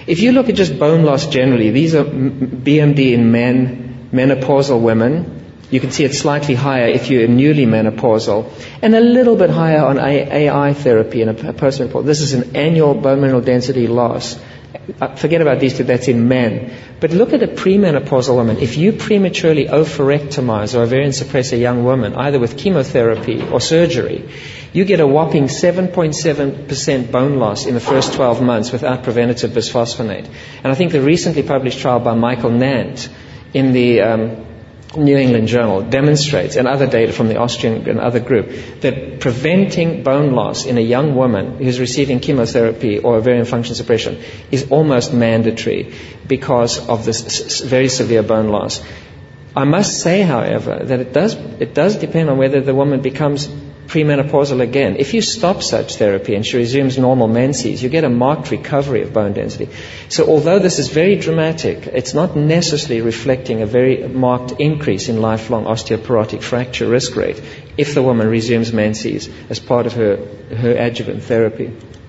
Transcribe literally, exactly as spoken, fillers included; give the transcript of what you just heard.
If you look at just bone loss generally, these are B M D in men, menopausal women. You can see it's slightly higher if you're newly menopausal, and a little bit higher on A I therapy in a postmenopausal. This is an annual bone mineral density loss. Forget about these two, that's in men. But look at a premenopausal woman. If you prematurely oophorectomize or ovarian suppress a young woman, either with chemotherapy or surgery, you get a whopping seven point seven percent bone loss in the first twelve months without preventative bisphosphonate. And I think the recently published trial by Michael Nant in the um, New England Journal demonstrates, and other data from the Austrian and other group, that preventing bone loss in a young woman who's receiving chemotherapy or ovarian function suppression is almost mandatory because of this very severe bone loss. I must say, however, that it does it does depend on whether the woman becomes premenopausal again. If you stop such therapy and she resumes normal menses, you get a marked recovery of bone density. So although this is very dramatic, it's not necessarily reflecting a very marked increase in lifelong osteoporotic fracture risk rate if the woman resumes menses as part of her, her adjuvant therapy.